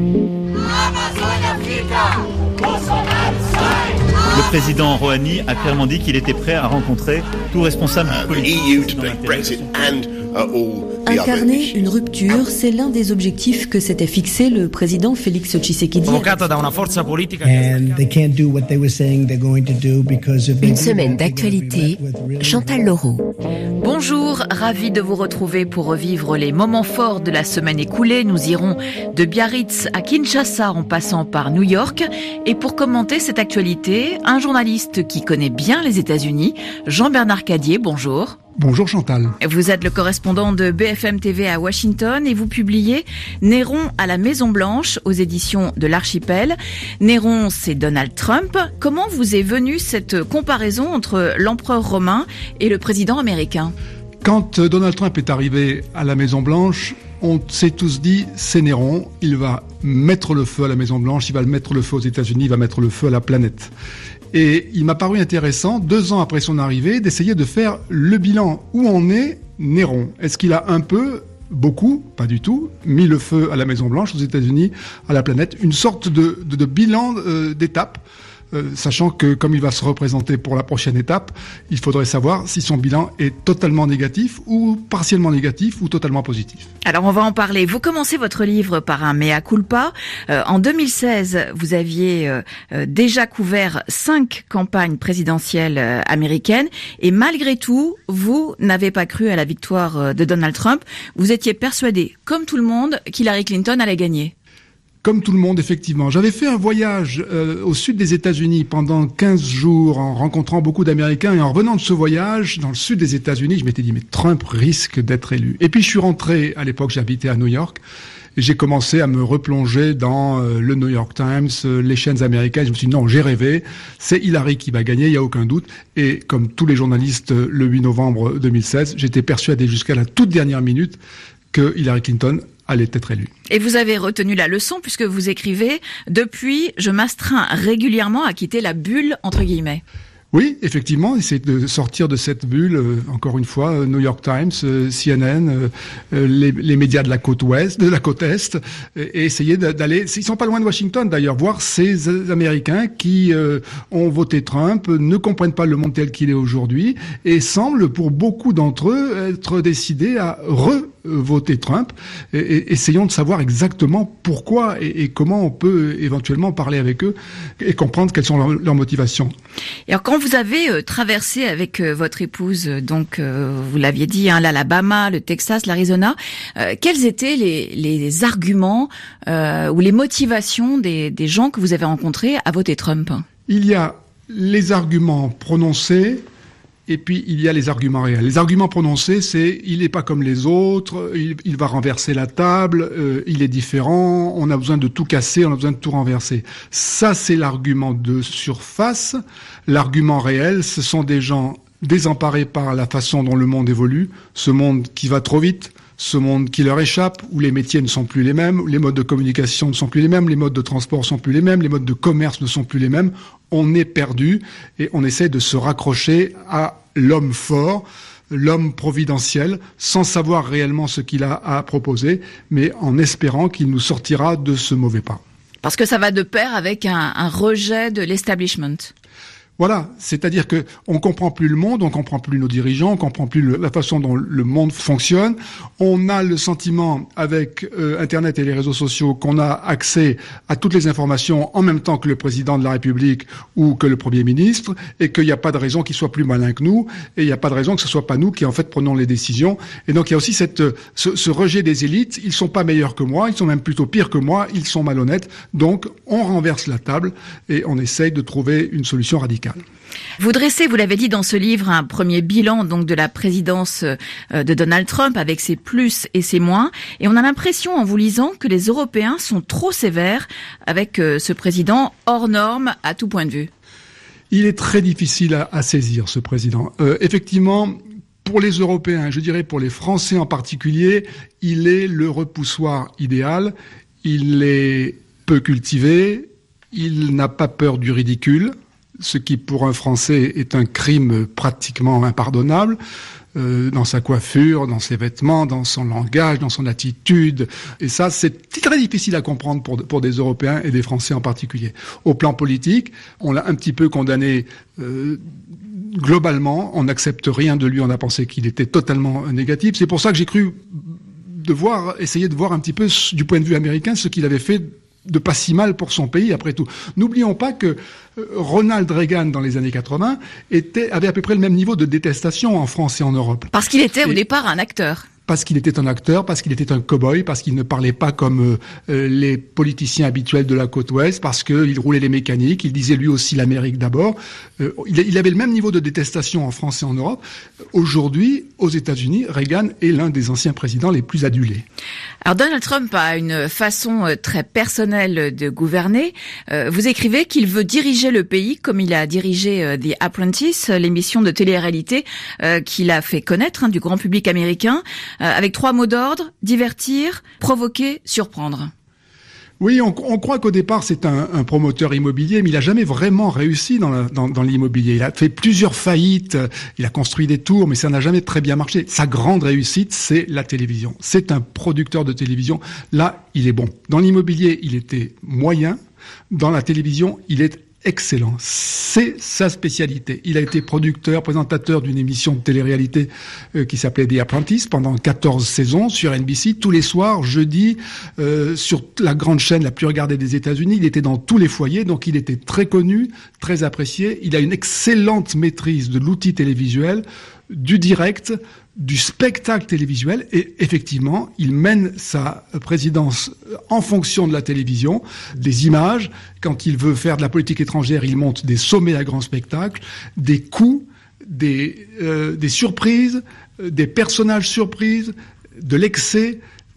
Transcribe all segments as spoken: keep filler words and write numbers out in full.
Le président Rouhani a clairement dit qu'il était prêt à rencontrer tout responsable politique. Incarner une rupture, c'est l'un des objectifs que s'était fixé le président Félix Tshisekedi. Une semaine d'actualité, Chantal Leroux. Bonjour, ravi de vous retrouver pour revivre les moments forts de la semaine écoulée. Nous irons de Biarritz à Kinshasa en passant par New York. Et pour commenter cette actualité, un journaliste qui connaît bien les États-Unis, Jean-Bernard Cadier, bonjour. Bonjour Chantal. Vous êtes le correspondant de B F M T V à Washington et vous publiez Néron à la Maison Blanche aux éditions de l'Archipel. Néron, c'est Donald Trump. Comment vous est venue cette comparaison entre l'empereur romain et le président américain ? Quand Donald Trump est arrivé à la Maison Blanche, on s'est tous dit, c'est Néron, il va mettre le feu à la Maison Blanche, il va mettre le feu aux États-Unis, il va mettre le feu à la planète. Et il m'a paru intéressant, deux ans après son arrivée, d'essayer de faire le bilan. Où en est Néron ? Est-ce qu'il a un peu, beaucoup, pas du tout, mis le feu à la Maison-Blanche, aux États-Unis, à la planète ? Une sorte de, de, de bilan euh, d'étape, euh, sachant que comme il va se représenter pour la prochaine étape, il faudrait savoir si son bilan est totalement négatif ou partiellement négatif ou totalement positif. Alors on va en parler. Vous commencez votre livre par un mea culpa. Euh, en deux mille seize, vous aviez euh, euh, déjà couvert cinq campagnes présidentielles euh, américaines et malgré tout, vous n'avez pas cru à la victoire euh, de Donald Trump. Vous étiez persuadé, comme tout le monde, qu'Hillary Clinton allait gagner. Comme tout le monde, effectivement. J'avais fait un voyage euh, au sud des États-Unis pendant quinze jours en rencontrant beaucoup d'Américains et en revenant de ce voyage dans le sud des États-Unis, je m'étais dit mais Trump risque d'être élu. Et puis je suis rentré, à l'époque j'habitais à New York, et j'ai commencé à me replonger dans euh, le New York Times, euh, les chaînes américaines. Je me suis dit non, j'ai rêvé, c'est Hillary qui va gagner, il y a aucun doute. Et comme tous les journalistes, le huit novembre deux mille seize, j'étais persuadé jusqu'à la toute dernière minute que Hillary Clinton allait être élue. Et vous avez retenu la leçon puisque vous écrivez « Depuis, je m'astreins régulièrement à quitter la bulle » entre guillemets. Oui, effectivement, essayer de sortir de cette bulle, euh, encore une fois, euh, New York Times, euh, C N N, euh, les, les médias de la côte ouest, de la côte est, et essayer d'aller, ils sont pas loin de Washington d'ailleurs, voir ces Américains qui euh, ont voté Trump, ne comprennent pas le monde tel qu'il est aujourd'hui, et semblent, pour beaucoup d'entre eux, être décidés à re-voter Trump. Et, et, essayons de savoir exactement pourquoi et, et comment on peut éventuellement parler avec eux et comprendre quelles sont leurs, leurs motivations. Et alors, quand vous avez euh, traversé avec euh, votre épouse, euh, donc euh, vous l'aviez dit, hein, l'Alabama, le Texas, l'Arizona, euh, quels étaient les, les arguments euh, ou les motivations des, des gens que vous avez rencontrés à voter Trump ? Il y a les arguments prononcés et puis il y a les arguments réels. Les arguments prononcés, c'est il n'est pas comme les autres, il, il va renverser la table, euh, il est différent, on a besoin de tout casser, on a besoin de tout renverser. Ça, c'est l'argument de surface. L'argument réel, ce sont des gens désemparés par la façon dont le monde évolue, ce monde qui va trop vite, ce monde qui leur échappe, où les métiers ne sont plus les mêmes, les modes de communication ne sont plus les mêmes, les modes de transport ne sont plus les mêmes, les modes de commerce ne sont plus les mêmes. On est perdu et on essaie de se raccrocher à l'homme fort, l'homme providentiel, sans savoir réellement ce qu'il a à proposer, mais en espérant qu'il nous sortira de ce mauvais pas. Parce que ça va de pair avec un, un rejet de l'establishment. Voilà, c'est-à-dire que on comprend plus le monde, on comprend plus nos dirigeants, on comprend plus le, la façon dont le monde fonctionne. On a le sentiment, avec euh, Internet et les réseaux sociaux, qu'on a accès à toutes les informations en même temps que le président de la République ou que le Premier ministre, et qu'il n'y a pas de raison qu'il soit plus malin que nous, et il n'y a pas de raison que ce soit pas nous qui en fait prenons les décisions. Et donc il y a aussi cette, ce, ce rejet des élites. Ils sont pas meilleurs que moi, ils sont même plutôt pires que moi, ils sont malhonnêtes. Donc on renverse la table et on essaye de trouver une solution radicale. Vous dressez, vous l'avez dit dans ce livre, un premier bilan donc de la présidence de Donald Trump avec ses plus et ses moins. Et on a l'impression en vous lisant que les Européens sont trop sévères avec ce président hors norme à tout point de vue. Il est très difficile à, à saisir, ce président. Euh, effectivement, pour les Européens, je dirais pour les Français en particulier, il est le repoussoir idéal. Il est peu cultivé, il n'a pas peur du ridicule, ce qui pour un Français est un crime pratiquement impardonnable. euh, dans sa coiffure, dans ses vêtements, dans son langage, dans son attitude. Et ça, c'est très difficile à comprendre pour, pour des Européens et des Français en particulier. Au plan politique, on l'a un petit peu condamné euh, globalement. On n'accepte rien de lui. On a pensé qu'il était totalement négatif. C'est pour ça que j'ai cru de voir, essayer de voir un petit peu du point de vue américain ce qu'il avait fait de pas si mal pour son pays, après tout. N'oublions pas que Ronald Reagan, dans les années quatre-vingts, était, avait à peu près le même niveau de détestation en France et en Europe. Parce qu'il était au et départ un acteur. Parce qu'il était un acteur, parce qu'il était un cow-boy, parce qu'il ne parlait pas comme euh, les politiciens habituels de la côte ouest, parce qu'il roulait les mécaniques, il disait lui aussi l'Amérique d'abord. Euh, il, il avait le même niveau de détestation en France et en Europe. Aujourd'hui, aux États-Unis, Reagan est l'un des anciens présidents les plus adulés. Alors Donald Trump a une façon très personnelle de gouverner. Euh, vous écrivez qu'il veut diriger le pays comme il a dirigé euh, The Apprentice, l'émission de télé-réalité euh, qu'il a fait connaître hein, du grand public américain. Euh, avec trois mots d'ordre, divertir, provoquer, surprendre. Oui, on, on croit qu'au départ, c'est un, un promoteur immobilier, mais il a jamais vraiment réussi dans, la, dans, dans l'immobilier. Il a fait plusieurs faillites, il a construit des tours, mais ça n'a jamais très bien marché. Sa grande réussite, c'est la télévision. C'est un producteur de télévision. Là, il est bon. Dans l'immobilier, il était moyen. Dans la télévision, il est excellent. C'est sa spécialité. Il a été producteur, présentateur d'une émission de télé-réalité euh, qui s'appelait The Apprentice pendant quatorze saisons sur N B C, tous les soirs, jeudi, euh, sur la grande chaîne la plus regardée des États-Unis. Il était dans tous les foyers, donc il était très connu, très apprécié. Il a une excellente maîtrise de l'outil télévisuel, du direct, du spectacle télévisuel, et effectivement, il mène sa présidence en fonction de la télévision, des images. Quand il veut faire de la politique étrangère, il monte des sommets à grand spectacle, des coups, des, euh, des surprises, des personnages surprises, de l'excès.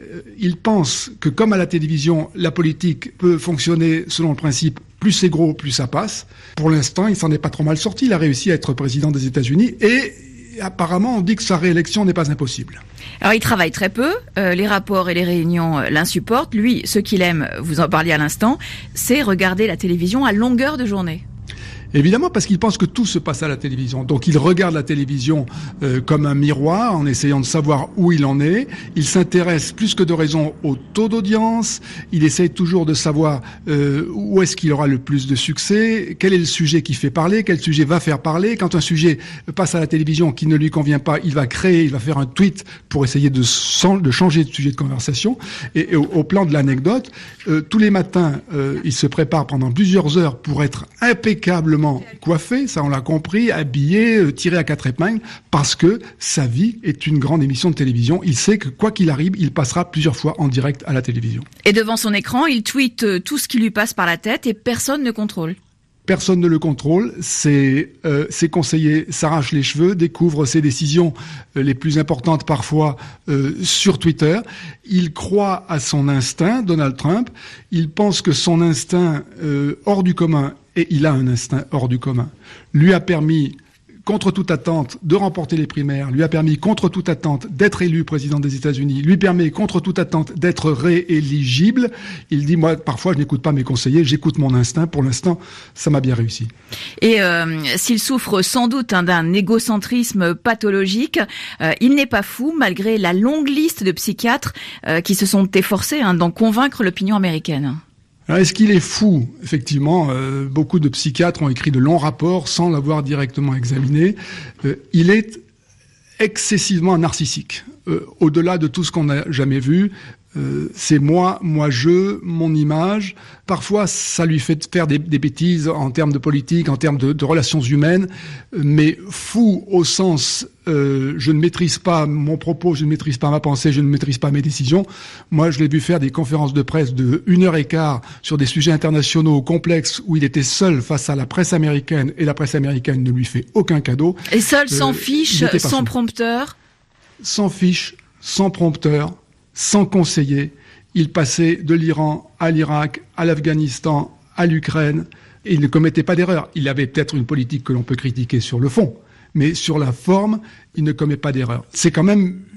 Il pense que, comme à la télévision, la politique peut fonctionner selon le principe plus c'est gros, plus ça passe. Pour l'instant, il s'en est pas trop mal sorti. Il a réussi à être président des États-Unis et apparemment, on dit que sa réélection n'est pas impossible. Alors, il travaille très peu. Euh, les rapports et les réunions euh, l'insupportent. Lui, ce qu'il aime, vous en parliez à l'instant, c'est regarder la télévision à longueur de journée. Évidemment, parce qu'il pense que tout se passe à la télévision. Donc, il regarde la télévision euh, comme un miroir, en essayant de savoir où il en est. Il s'intéresse plus que de raison au taux d'audience. Il essaye toujours de savoir euh, où est-ce qu'il aura le plus de succès, quel est le sujet qui fait parler, quel sujet va faire parler. Quand un sujet passe à la télévision qui ne lui convient pas, il va créer, il va faire un tweet pour essayer de, de changer de sujet de conversation. Et, et au, au plan de l'anecdote, euh, tous les matins, euh, il se prépare pendant plusieurs heures pour être impeccablement coiffé, ça on l'a compris, habillé, tiré à quatre épingles, parce que sa vie est une grande émission de télévision. Il sait que quoi qu'il arrive, il passera plusieurs fois en direct à la télévision. Et devant son écran, il tweete tout ce qui lui passe par la tête et personne ne contrôle. Personne ne le contrôle, ses, euh, ses conseillers s'arrachent les cheveux, découvrent ses décisions euh, les plus importantes parfois euh, sur Twitter. Il croit à son instinct, Donald Trump. Il pense que son instinct euh, hors du commun, et il a un instinct hors du commun, lui a permis, contre toute attente, de remporter les primaires, lui a permis, contre toute attente, d'être élu président des États-Unis, lui permet, contre toute attente, d'être rééligible. Il dit, moi, parfois, je n'écoute pas mes conseillers, j'écoute mon instinct. Pour l'instant, ça m'a bien réussi. Et euh, s'il souffre sans doute hein, d'un égocentrisme pathologique, euh, il n'est pas fou, malgré la longue liste de psychiatres euh, qui se sont efforcés hein, d'en convaincre l'opinion américaine. Alors, est-ce qu'il est fou? Effectivement, euh, beaucoup de psychiatres ont écrit de longs rapports sans l'avoir directement examiné. Euh, il est excessivement narcissique. Euh, au-delà de tout ce qu'on n'a jamais vu, euh, c'est moi, moi je, mon image. Parfois, ça lui fait faire des, des bêtises en termes de politique, en termes de, de relations humaines, mais fou au sens euh, je ne maîtrise pas mon propos, je ne maîtrise pas ma pensée, je ne maîtrise pas mes décisions. Moi, je l'ai vu faire des conférences de presse de une heure et quart sur des sujets internationaux complexes où il était seul face à la presse américaine et la presse américaine ne lui fait aucun cadeau. Et seul, sans euh, fiche, sans fou. prompteur Sans fiche, sans prompteur, sans conseiller. Il passait de l'Iran à l'Irak, à l'Afghanistan, à l'Ukraine, et il ne commettait pas d'erreur. Il avait peut-être une politique que l'on peut critiquer sur le fond, mais sur la forme, il ne commet pas d'erreur. C'est quand même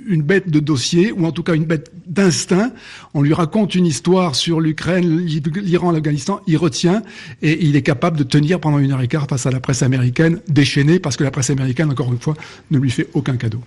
une bête de dossier, ou en tout cas une bête d'instinct. On lui raconte une histoire sur l'Ukraine, l'Iran, l'Afghanistan, il retient, et il est capable de tenir pendant une heure et quart face à la presse américaine, déchaînée, parce que la presse américaine, encore une fois, ne lui fait aucun cadeau.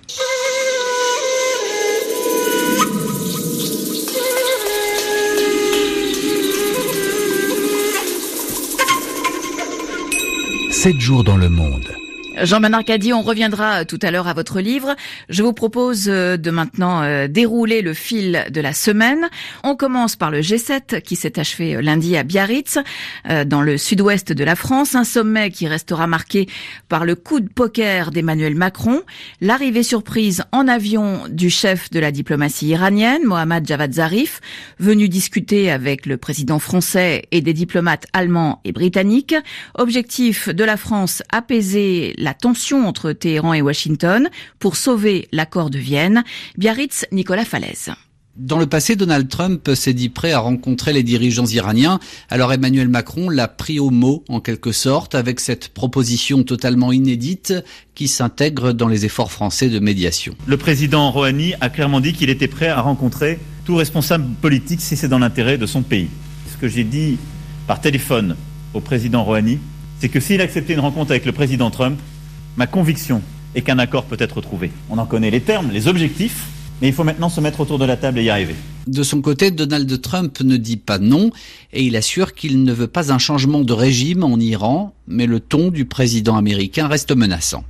sept jours dans le monde. Jean-Bernard Cadier, on reviendra tout à l'heure à votre livre. Je vous propose de maintenant dérouler le fil de la semaine. On commence par le G sept qui s'est achevé lundi à Biarritz, dans le sud-ouest de la France. Un sommet qui restera marqué par le coup de poker d'Emmanuel Macron, l'arrivée surprise en avion du chef de la diplomatie iranienne, Mohammad Javad Zarif, venu discuter avec le président français et des diplomates allemands et britanniques. Objectif de la France, apaiser la tension entre Téhéran et Washington pour sauver l'accord de Vienne. Biarritz, Nicolas Falaise. Dans le passé, Donald Trump s'est dit prêt à rencontrer les dirigeants iraniens. Alors Emmanuel Macron l'a pris au mot, en quelque sorte, avec cette proposition totalement inédite qui s'intègre dans les efforts français de médiation. Le président Rouhani a clairement dit qu'il était prêt à rencontrer tout responsable politique si c'est dans l'intérêt de son pays. Ce que j'ai dit par téléphone au président Rouhani, c'est que s'il acceptait une rencontre avec le président Trump, ma conviction est qu'un accord peut être trouvé. On en connaît les termes, les objectifs, mais il faut maintenant se mettre autour de la table et y arriver. De son côté, Donald Trump ne dit pas non et il assure qu'il ne veut pas un changement de régime en Iran, mais le ton du président américain reste menaçant.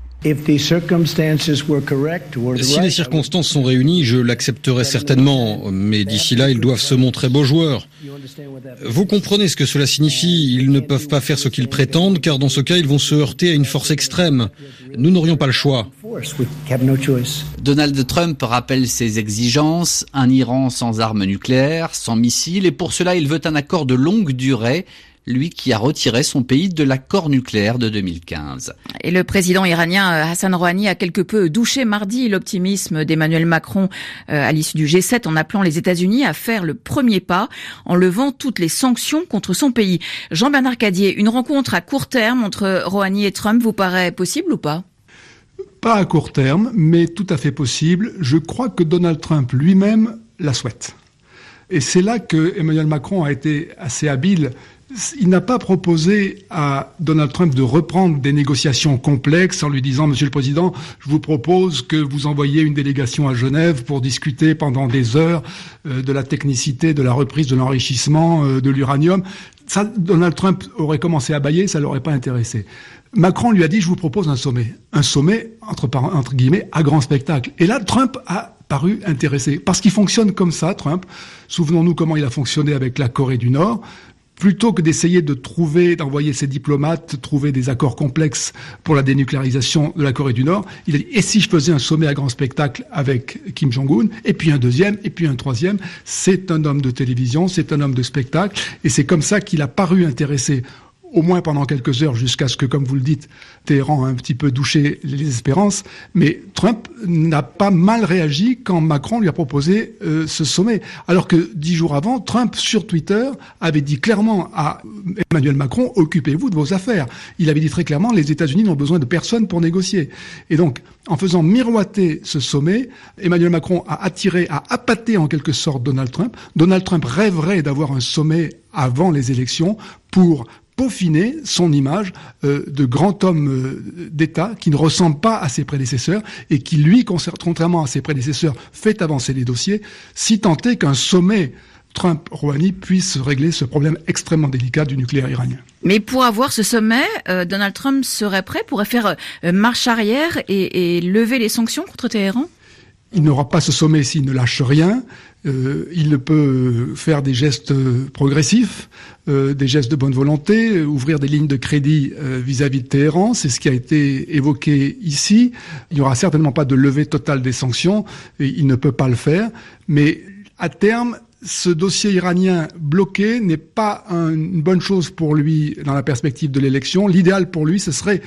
Si les circonstances sont réunies, je l'accepterai certainement, mais d'ici là, ils doivent se montrer beaux joueurs. Vous comprenez ce que cela signifie, ils ne peuvent pas faire ce qu'ils prétendent, car dans ce cas, ils vont se heurter à une force extrême. Nous n'aurions pas le choix. Donald Trump rappelle ses exigences, un Iran sans armes nucléaires, sans missiles, et pour cela, il veut un accord de longue durée, lui qui a retiré son pays de l'accord nucléaire de deux mille quinze. Et le président iranien Hassan Rouhani a quelque peu douché mardi l'optimisme d'Emmanuel Macron à l'issue du G sept en appelant les États-Unis à faire le premier pas en levant toutes les sanctions contre son pays. Jean-Bernard Cadier, une rencontre à court terme entre Rouhani et Trump vous paraît possible ou pas ? Pas à court terme, mais tout à fait possible. Je crois que Donald Trump lui-même la souhaite. Et c'est là que Emmanuel Macron a été assez habile. Il n'a pas proposé à Donald Trump de reprendre des négociations complexes en lui disant « Monsieur le Président, je vous propose que vous envoyiez une délégation à Genève pour discuter pendant des heures euh, de la technicité, de la reprise, de l'enrichissement euh, de l'uranium ». Ça, Donald Trump aurait commencé à bâiller, ça l'aurait pas intéressé. Macron lui a dit « Je vous propose un sommet ». Un sommet, entre, entre guillemets, à grand spectacle. Et là, Trump a paru intéressé. Parce qu'il fonctionne comme ça, Trump. Souvenons-nous comment il a fonctionné avec la Corée du Nord. Plutôt que d'essayer de trouver, d'envoyer ses diplomates, trouver des accords complexes pour la dénucléarisation de la Corée du Nord, il a dit, et si je faisais un sommet à grand spectacle avec Kim Jong-un, et puis un deuxième, et puis un troisième, c'est un homme de télévision, c'est un homme de spectacle, et c'est comme ça qu'il a paru intéressé, au moins pendant quelques heures, jusqu'à ce que, comme vous le dites, Téhéran a un petit peu douché les espérances, mais Trump n'a pas mal réagi quand Macron lui a proposé euh, ce sommet. Alors que dix jours avant, Trump, sur Twitter, avait dit clairement à Emmanuel Macron, occupez-vous de vos affaires. Il avait dit très clairement, les États-Unis n'ont besoin de personne pour négocier. Et donc, en faisant miroiter ce sommet, Emmanuel Macron a attiré, a appâté en quelque sorte Donald Trump. Donald Trump rêverait d'avoir un sommet avant les élections pour peaufiner son image euh, de grand homme euh, d'État qui ne ressemble pas à ses prédécesseurs et qui, lui, contrairement à ses prédécesseurs, fait avancer les dossiers, si tant est qu'un sommet Trump-Rouhani puisse régler ce problème extrêmement délicat du nucléaire iranien. Mais pour avoir ce sommet, euh, Donald Trump serait prêt, pourrait faire euh, marche arrière et, et lever les sanctions contre Téhéran ? Il n'aura pas ce sommet s'il ne lâche rien. Euh, il peut faire des gestes progressifs, euh, des gestes de bonne volonté, ouvrir des lignes de crédit euh, vis-à-vis de Téhéran. C'est ce qui a été évoqué ici. Il n'y aura certainement pas de levée totale des sanctions. Et il ne peut pas le faire. Mais à terme, ce dossier iranien bloqué n'est pas un, une bonne chose pour lui dans la perspective de l'élection. L'idéal pour lui, ce serait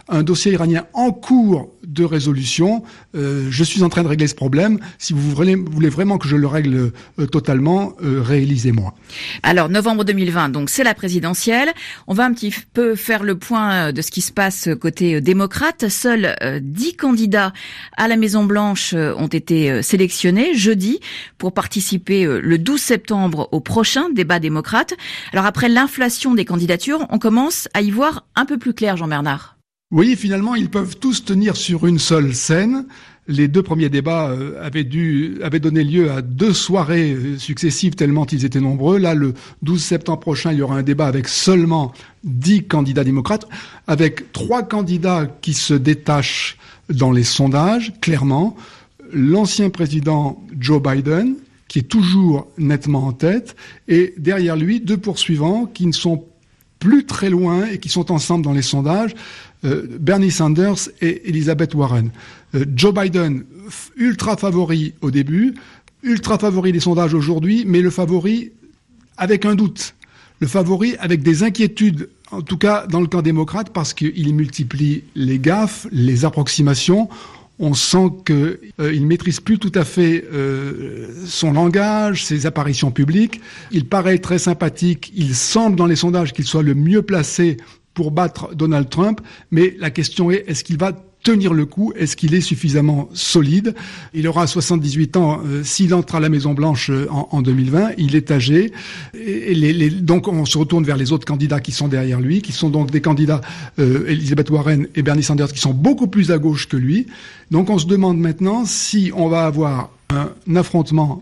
un dossier iranien en cours de résolution. Euh, je suis en train de régler ce problème. Si vous voulez, voulez vraiment que je le règle euh, totalement, euh, réélisez-moi. Alors, novembre deux mille vingt, donc c'est la présidentielle. On va un petit peu faire le point de ce qui se passe côté démocrate. Seuls euh, dix candidats à la Maison-Blanche euh, ont été euh, sélectionnés jeudi pour participer euh, le douze septembre au prochain débat démocrate. Alors, après l'inflation des candidatures, on commence à y voir un peu plus clair, Jean-Bernard. Oui, finalement, ils peuvent tous tenir sur une seule scène. Les deux premiers débats euh, avaient dû, avaient donné lieu à deux soirées euh, successives tellement ils étaient nombreux. Là, le douze septembre prochain, il y aura un débat avec seulement dix candidats démocrates, avec trois candidats qui se détachent dans les sondages, clairement. L'ancien président Joe Biden, qui est toujours nettement en tête, et derrière lui, deux poursuivants qui ne sont plus très loin et qui sont ensemble dans les sondages, euh, Bernie Sanders et Elizabeth Warren. Euh, Joe Biden, ultra favori au début, ultra favori des sondages aujourd'hui, mais le favori avec un doute. Le favori avec des inquiétudes, en tout cas dans le camp démocrate, parce qu'il multiplie les gaffes, les approximations. On sent qu'il euh, maîtrise plus tout à fait euh, son langage, ses apparitions publiques. Il paraît très sympathique. Il semble dans les sondages qu'il soit le mieux placé pour battre Donald Trump. Mais la question est, est-ce qu'il va tenir le coup? Est-ce qu'il est suffisamment solide? Il aura soixante-dix-huit ans euh, s'il entre à la Maison-Blanche euh, en, en deux mille vingt. Il est âgé. Et les, les, donc on se retourne vers les autres candidats qui sont derrière lui, qui sont donc des candidats, euh, Elizabeth Warren et Bernie Sanders, qui sont beaucoup plus à gauche que lui. Donc on se demande maintenant si on va avoir un, un affrontement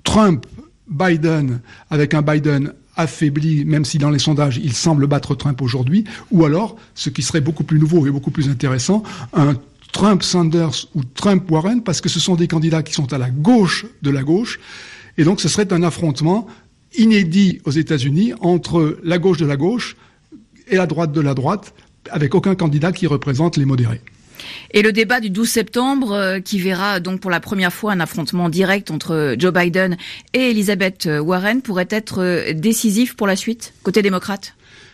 Trump-Biden avec un Biden affaibli, même si dans les sondages, il semble battre Trump aujourd'hui, ou alors, ce qui serait beaucoup plus nouveau et beaucoup plus intéressant, un Trump-Sanders ou Trump-Warren, parce que ce sont des candidats qui sont à la gauche de la gauche, et donc ce serait un affrontement inédit aux États-Unis entre la gauche de la gauche et la droite de la droite, avec aucun candidat qui représente les modérés. Et le débat du douze septembre, euh, qui verra donc pour la première fois un affrontement direct entre Joe Biden et Elizabeth Warren, pourrait être euh, décisif pour la suite, côté démocrate?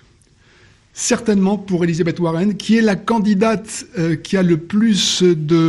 Certainement pour Elizabeth Warren, qui est la candidate euh, qui a le plus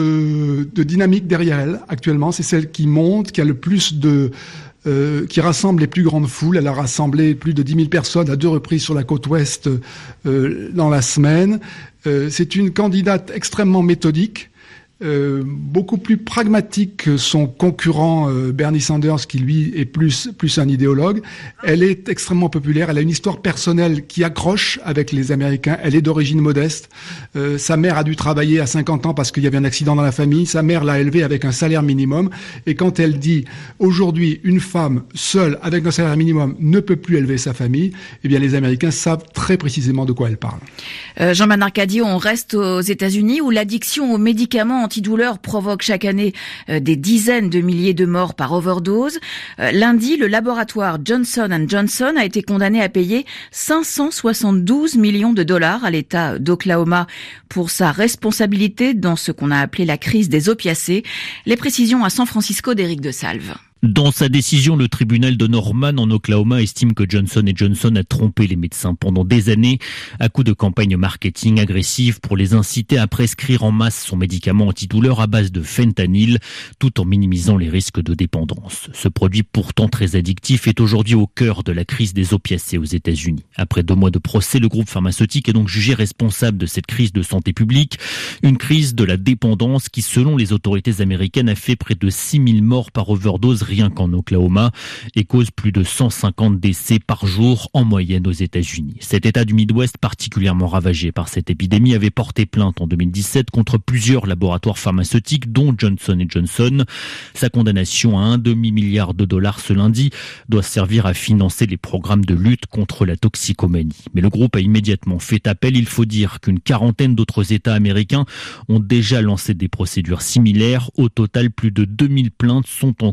de, de dynamique derrière elle actuellement. C'est celle qui monte, qui a le plus de... Euh, qui rassemble les plus grandes foules. Elle a rassemblé plus de dix mille personnes à deux reprises sur la côte ouest euh, dans la semaine. Euh, c'est une candidate extrêmement méthodique, euh, beaucoup plus pragmatique que son concurrent euh, Bernie Sanders, qui lui est plus plus un idéologue. Elle est extrêmement populaire. Elle a une histoire personnelle qui accroche avec les Américains. Elle est d'origine modeste. Euh, sa mère a dû travailler à cinquante ans parce qu'il y avait un accident dans la famille. Sa mère l'a élevée avec un salaire minimum. Et quand elle dit aujourd'hui une femme seule avec un salaire minimum ne peut plus élever sa famille, eh bien les Américains savent très précisément de quoi elle parle. Euh, Jean-Bernard Cadieux, on reste aux États-Unis où l'addiction aux médicaments antidouleurs provoque chaque année euh, des dizaines de milliers de morts par overdose. Euh, lundi, le laboratoire Johnson and Johnson a été condamné à payer cinq cent soixante-douze millions de dollars à l'État d'Oklahoma pour sa responsabilité dans ce qu'on a appelé la crise des opiacés. Les précisions à San Francisco d'Éric de Salve. Dans sa décision, le tribunal de Norman en Oklahoma estime que Johnson and Johnson a trompé les médecins pendant des années à coup de campagnes marketing agressives pour les inciter à prescrire en masse son médicament antidouleur à base de fentanyl, tout en minimisant les risques de dépendance. Ce produit pourtant très addictif est aujourd'hui au cœur de la crise des opiacés aux États-Unis. Après deux mois de procès, le groupe pharmaceutique est donc jugé responsable de cette crise de santé publique, une crise de la dépendance qui, selon les autorités américaines, a fait près de six mille morts par overdose rien qu'en Oklahoma et cause plus de cent cinquante décès par jour en moyenne aux États-Unis. Cet état du Midwest particulièrement ravagé par cette épidémie avait porté plainte en deux mille dix-sept contre plusieurs laboratoires pharmaceutiques dont Johnson and Johnson. Sa condamnation à un demi-milliard de dollars ce lundi doit servir à financer les programmes de lutte contre la toxicomanie. Mais le groupe a immédiatement fait appel. Il faut dire qu'une quarantaine d'autres États américains ont déjà lancé des procédures similaires. Au total, plus de deux mille plaintes sont en cours à l'échelle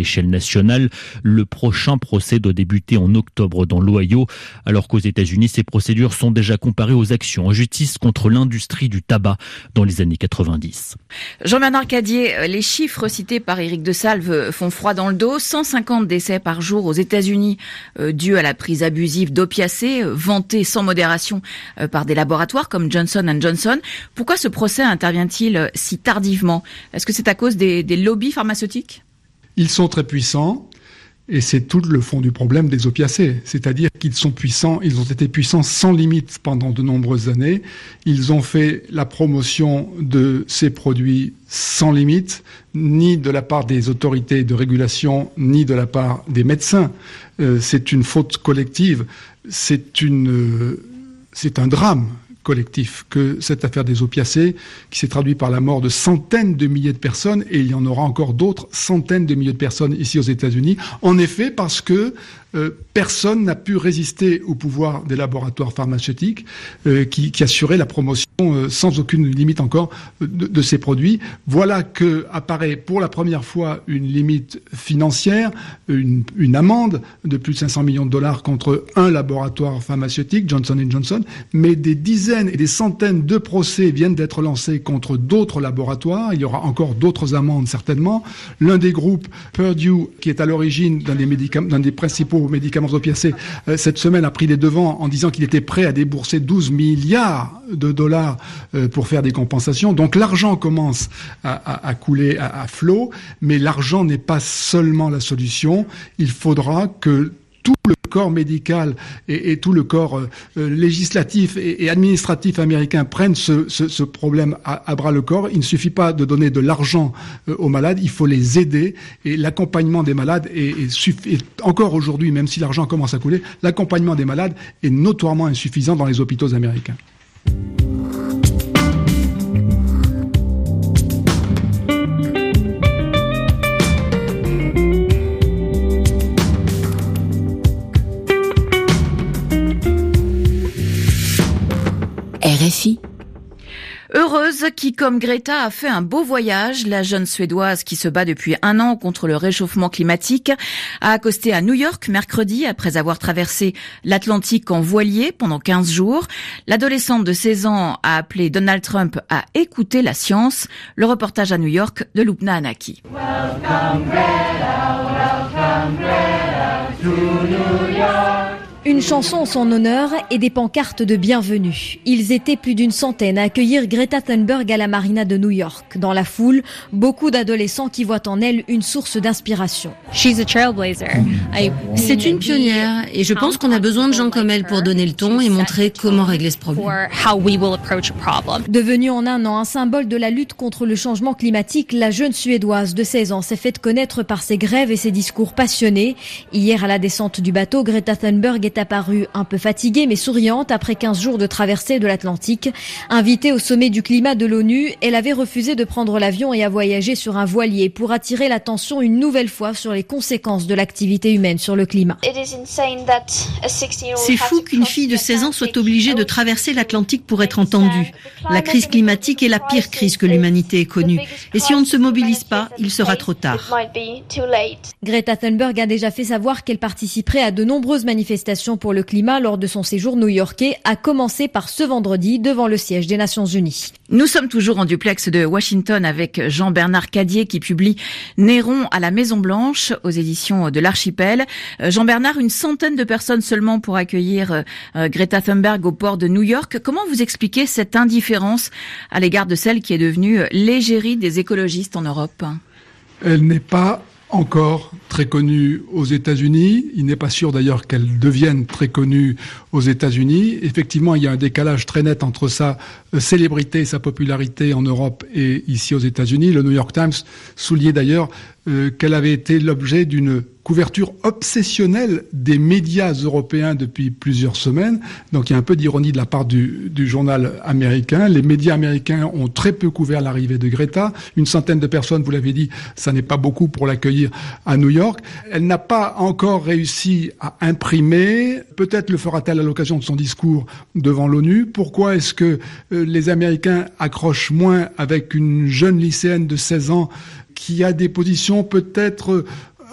l'échelle nationale. Le prochain procès doit débuter en octobre dans l'Ohio, alors qu'aux États-Unis, ces procédures sont déjà comparées aux actions en justice contre l'industrie du tabac dans les années quatre-vingt-dix. Jean-Bernard Cadier, les chiffres cités par Éric de Salve font froid dans le dos. cent cinquante décès par jour aux États-Unis euh, dus à la prise abusive d'opiacés, euh, vantée sans modération euh, par des laboratoires comme Johnson and Johnson. Pourquoi ce procès intervient-il euh, si tardivement ? Est-ce que c'est à cause des, des lobbies pharmaceutiques ? Ils sont très puissants. Et c'est tout le fond du problème des opiacés. C'est-à-dire qu'ils sont puissants, ils ont été puissants sans limite pendant de nombreuses années. Ils ont fait la promotion de ces produits sans limite, ni de la part des autorités de régulation, ni de la part des médecins. Euh, c'est une faute collective. C'est une, euh, c'est un drame collectif que cette affaire des opiacés, qui s'est traduite par la mort de centaines de milliers de personnes, et il y en aura encore d'autres centaines de milliers de personnes ici aux États-Unis. En effet, parce que euh, personne n'a pu résister au pouvoir des laboratoires pharmaceutiques euh, qui, qui assuraient la promotion euh, sans aucune limite encore de, de ces produits. Voilà que apparaît pour la première fois une limite financière, une, une amende de plus de cinq cents millions de dollars contre un laboratoire pharmaceutique, Johnson and Johnson, mais des dizaines et des centaines de procès viennent d'être lancés contre d'autres laboratoires. Il y aura encore d'autres amendes certainement. L'un des groupes, Purdue, qui est à l'origine d'un des, médicaments, d'un des principaux médicaments opiacés, euh, cette semaine a pris les devants en disant qu'il était prêt à débourser douze milliards de dollars euh, pour faire des compensations. Donc l'argent commence à, à, à couler à, à flot, mais l'argent n'est pas seulement la solution. Il faudra que tout le corps médical et, et tout le corps euh, législatif et, et administratif américain prennent ce, ce, ce problème à, à bras le corps. Il ne suffit pas de donner de l'argent euh, aux malades, il faut les aider. Et l'accompagnement des malades est, est, suff- est encore aujourd'hui, même si l'argent commence à couler, l'accompagnement des malades est notoirement insuffisant dans les hôpitaux américains. R F I. Heureuse qui, comme Greta, a fait un beau voyage, la jeune Suédoise qui se bat depuis un an contre le réchauffement climatique a accosté à New York mercredi après avoir traversé l'Atlantique en voilier pendant quinze jours. L'adolescente de seize ans a appelé Donald Trump à écouter la science. Le reportage à New York de Lubna Anaki. Welcome Greta, welcome Greta to New York. Une chanson en son honneur et des pancartes de bienvenue. Ils étaient plus d'une centaine à accueillir Greta Thunberg à la marina de New York. Dans la foule, beaucoup d'adolescents qui voient en elle une source d'inspiration. C'est une pionnière et je pense qu'on a besoin de gens comme elle pour donner le ton et montrer comment régler ce problème. Devenue en un an un symbole de la lutte contre le changement climatique, la jeune Suédoise de seize ans s'est faite connaître par ses grèves et ses discours passionnés. Hier, à la descente du bateau, Greta Thunberg est apparue un peu fatiguée mais souriante après quinze jours de traversée de l'Atlantique. Invitée au sommet du climat de l'ONU, elle avait refusé de prendre l'avion et a voyagé sur un voilier pour attirer l'attention une nouvelle fois sur les conséquences de l'activité humaine sur le climat. C'est fou qu'une fille de seize ans soit obligée de traverser l'Atlantique pour être entendue. La crise climatique est la pire crise que l'humanité ait connue. Et si on ne se mobilise pas, il sera trop tard. Greta Thunberg a déjà fait savoir qu'elle participerait à de nombreuses manifestations pour le climat lors de son séjour new-yorkais, a commencé par ce vendredi devant le siège des Nations Unies. Nous sommes toujours en duplex de Washington avec Jean-Bernard Cadier qui publie Néron à la Maison-Blanche aux éditions de l'Archipel. Jean-Bernard, une centaine de personnes seulement pour accueillir Greta Thunberg au port de New York. Comment vous expliquez cette indifférence à l'égard de celle qui est devenue l'égérie des écologistes en Europe ? Elle n'est pas encore très connue aux États-Unis. Il n'est pas sûr d'ailleurs qu'elle devienne très connue aux États-Unis. Effectivement, il y a un décalage très net entre sa célébrité, sa popularité en Europe et ici aux États-Unis. Le New York Times soulignait d'ailleurs euh, qu'elle avait été l'objet d'une couverture obsessionnelle des médias européens depuis plusieurs semaines. Donc il y a un peu d'ironie de la part du, du journal américain. Les médias américains ont très peu couvert l'arrivée de Greta. Une centaine de personnes, vous l'avez dit, ça n'est pas beaucoup pour l'accueillir à New York. Elle n'a pas encore réussi à imprimer. Peut-être le fera-t-elle à l'occasion de son discours devant l'ONU. Pourquoi est-ce que euh, les Américains accrochent moins avec une jeune lycéenne de seize ans qui a des positions peut-être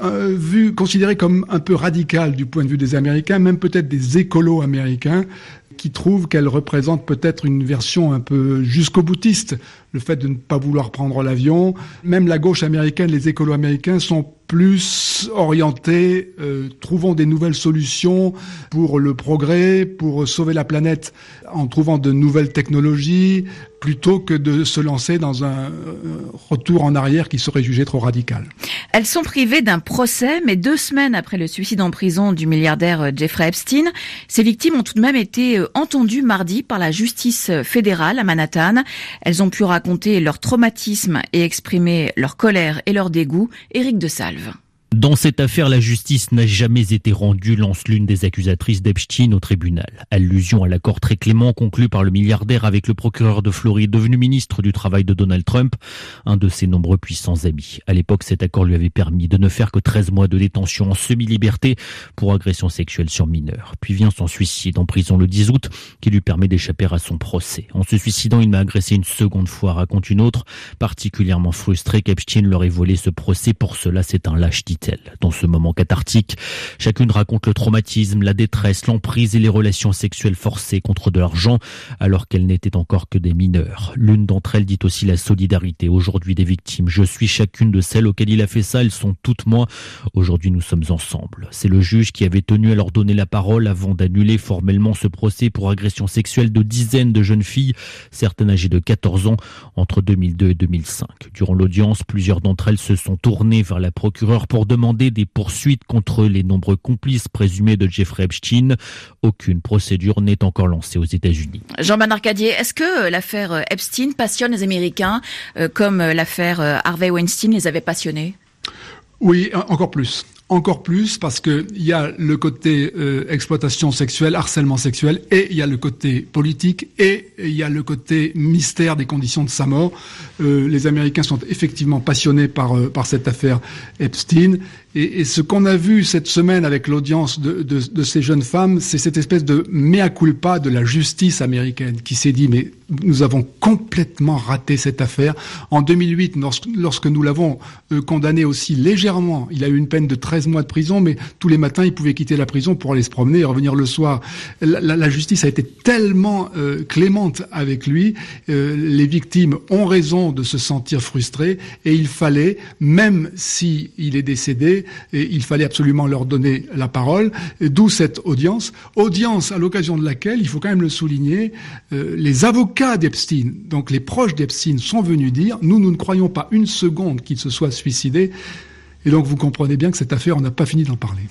euh, vu, considéré comme un peu radical du point de vue des Américains, même peut-être des écolos américains, qui trouvent qu'elle représente peut-être une version un peu jusqu'au-boutiste. Le fait de ne pas vouloir prendre l'avion. Même la gauche américaine, les écolos américains sont plus orientés, euh, trouvons des nouvelles solutions pour le progrès, pour sauver la planète en trouvant de nouvelles technologies, plutôt que de se lancer dans un euh, retour en arrière qui serait jugé trop radical. Elles sont privées d'un procès, mais deux semaines après le suicide en prison du milliardaire Jeffrey Epstein, ces victimes ont tout de même été entendues mardi par la justice fédérale à Manhattan. Elles ont pu raconter leur traumatisme et exprimer leur colère et leur dégoût. Éric de Salve. Dans cette affaire, la justice n'a jamais été rendue, lance l'une des accusatrices d'Epstein au tribunal. Allusion à l'accord très clément conclu par le milliardaire avec le procureur de Floride, devenu ministre du Travail de Donald Trump, un de ses nombreux puissants amis. À l'époque, cet accord lui avait permis de ne faire que treize mois de détention en semi-liberté pour agression sexuelle sur mineurs. Puis vient son suicide en prison le dix août, qui lui permet d'échapper à son procès. En se suicidant, il m'a agressé une seconde fois, raconte une autre, particulièrement frustrée qu'Epstein leur ait volé ce procès. Pour cela, c'est un lâche, dit-elle. Dans ce moment cathartique, chacune raconte le traumatisme, la détresse, l'emprise et les relations sexuelles forcées contre de l'argent, alors qu'elles n'étaient encore que des mineurs. L'une d'entre elles dit aussi la solidarité aujourd'hui des victimes. Je suis chacune de celles auxquelles il a fait ça, elles sont toutes moi. Aujourd'hui, nous sommes ensemble. C'est le juge qui avait tenu à leur donner la parole avant d'annuler formellement ce procès pour agression sexuelle de dizaines de jeunes filles, certaines âgées de quatorze ans, entre deux mille deux et deux mille cinq. Durant l'audience, plusieurs d'entre elles se sont tournées vers la procureure pour demander des poursuites contre les nombreux complices présumés de Jeffrey Epstein. Aucune procédure n'est encore lancée aux États-Unis. Jean-Bernard Cadier, est-ce que l'affaire Epstein passionne les Américains euh, comme l'affaire Harvey Weinstein les avait passionnés? Oui, encore plus. Encore plus parce que il y a le côté euh, exploitation sexuelle, harcèlement sexuel, et il y a le côté politique, et il y a le côté mystère des conditions de sa mort. Euh, les Américains sont effectivement passionnés par euh, par cette affaire Epstein. Et, et ce qu'on a vu cette semaine avec l'audience de, de, de ces jeunes femmes, c'est cette espèce de mea culpa de la justice américaine qui s'est dit mais nous avons complètement raté cette affaire. En deux mille huit, lorsque, lorsque nous l'avons euh, condamné aussi légèrement, il a eu une peine de treize mois de prison, mais tous les matins il pouvait quitter la prison pour aller se promener et revenir le soir. La, la, la justice a été tellement euh, clémente avec lui, euh, les victimes ont raison de se sentir frustrées et il fallait, même si il est décédé, et il fallait absolument leur donner la parole, d'où cette audience. Audience à l'occasion de laquelle, il faut quand même le souligner, euh, les avocats d'Epstein, donc les proches d'Epstein, sont venus dire « Nous, nous ne croyons pas une seconde qu'il se soit suicidé ». Et donc vous comprenez bien que cette affaire, on n'a pas fini d'en parler.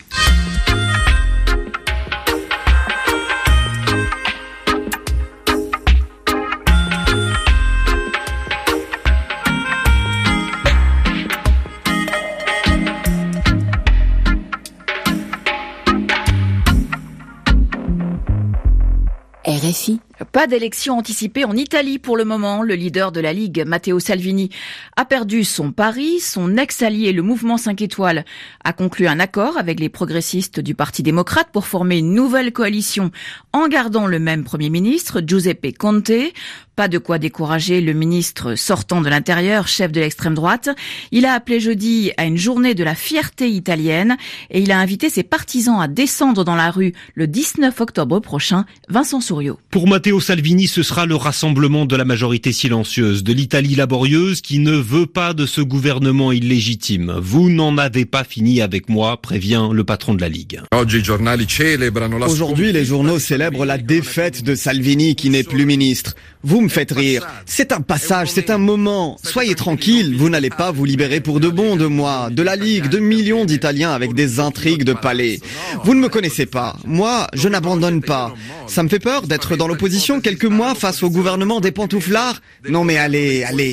R F I. Pas d'élection anticipée en Italie pour le moment. Le leader de la Ligue, Matteo Salvini, a perdu son pari. Son ex-allié, le mouvement cinq étoiles, a conclu un accord avec les progressistes du Parti démocrate pour former une nouvelle coalition en gardant le même Premier ministre, Giuseppe Conte. Pas de quoi décourager le ministre sortant de l'Intérieur, chef de l'extrême droite. Il a appelé jeudi à une journée de la fierté italienne et il a invité ses partisans à descendre dans la rue le dix-neuf octobre prochain. Vincent Souriau. Pour Matteo Salvini, ce sera le rassemblement de la majorité silencieuse, de l'Italie laborieuse qui ne veut pas de ce gouvernement illégitime. Vous n'en avez pas fini avec moi, prévient le patron de la Ligue. Aujourd'hui, les journaux célèbrent la défaite de Salvini qui n'est plus ministre. Vous me faites rire. C'est un passage, c'est un moment. Soyez tranquille, vous n'allez pas vous libérer pour de bon de moi, de la Ligue, de millions d'Italiens avec des intrigues de palais. Vous ne me connaissez pas. Moi, je n'abandonne pas. Ça me fait peur d'être dans l'opposition quelques mois face au gouvernement des pantouflards. Non mais allez, allez.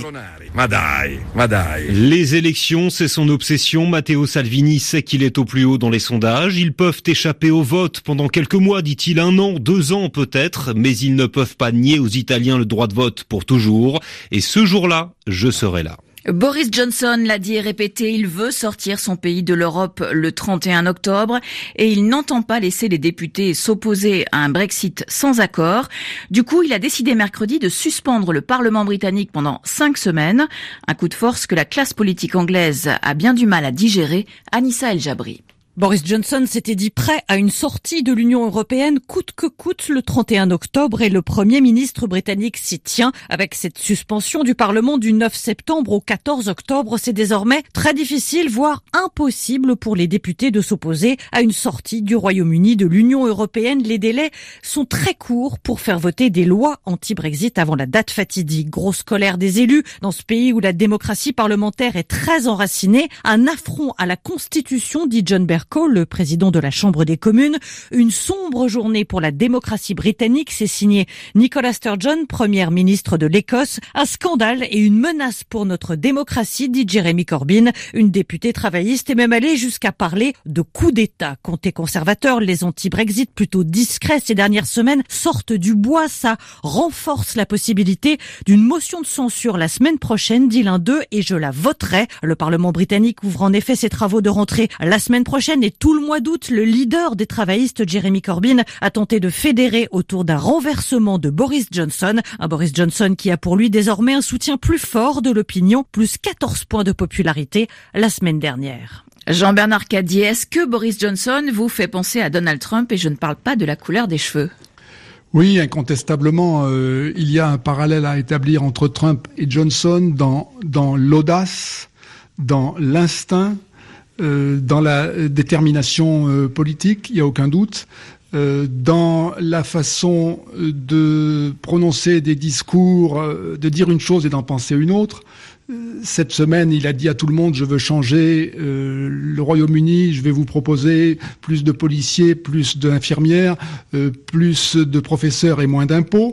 Les élections, c'est son obsession. Matteo Salvini sait qu'il est au plus haut dans les sondages. Ils peuvent échapper au vote pendant quelques mois, dit-il, un an, deux ans peut-être, mais ils ne peuvent pas nier aux Italiens le droit de vote pour toujours. Et ce jour-là, je serai là. Boris Johnson l'a dit et répété, il veut sortir son pays de l'Europe le trente et un octobre et il n'entend pas laisser les députés s'opposer à un Brexit sans accord. Du coup, il a décidé mercredi de suspendre le Parlement britannique pendant cinq semaines. Un coup de force que la classe politique anglaise a bien du mal à digérer. Anissa El Jabri. Boris Johnson s'était dit prêt à une sortie de l'Union européenne coûte que coûte le trente et un octobre et le Premier ministre britannique s'y tient. Avec cette suspension du Parlement du neuf septembre au quatorze octobre, c'est désormais très difficile, voire impossible pour les députés de s'opposer à une sortie du Royaume-Uni de l'Union européenne. Les délais sont très courts pour faire voter des lois anti-Brexit avant la date fatidique. Grosse colère des élus dans ce pays où la démocratie parlementaire est très enracinée. Un affront à la Constitution, dit John Bercow, le président de la Chambre des communes. Une sombre journée pour la démocratie britannique, c'est signé Nicola Sturgeon, première ministre de l'Écosse. Un scandale et une menace pour notre démocratie, dit Jeremy Corbyn. Une députée travailliste est même allée jusqu'à parler de coup d'État. Côté conservateur, les anti-Brexit plutôt discrets ces dernières semaines sortent du bois. Ça renforce la possibilité d'une motion de censure la semaine prochaine, dit l'un d'eux, et je la voterai. Le Parlement britannique ouvre en effet ses travaux de rentrée la semaine prochaine. Et tout le mois d'août, le leader des travaillistes, Jeremy Corbyn, a tenté de fédérer autour d'un renversement de Boris Johnson. Un Boris Johnson qui a pour lui désormais un soutien plus fort de l'opinion, plus quatorze points de popularité la semaine dernière. Jean-Bernard Cadier, est-ce que Boris Johnson vous fait penser à Donald Trump? Et je ne parle pas de la couleur des cheveux. Oui, incontestablement, euh, il y a un parallèle à établir entre Trump et Johnson dans, dans l'audace, dans l'instinct, Euh, dans la détermination euh, politique, il n'y a aucun doute, euh, dans la façon de prononcer des discours, euh, de dire une chose et d'en penser une autre. Euh, cette semaine, il a dit à tout le monde, je veux changer euh, le Royaume-Uni, je vais vous proposer plus de policiers, plus d'infirmières, euh, plus de professeurs et moins d'impôts.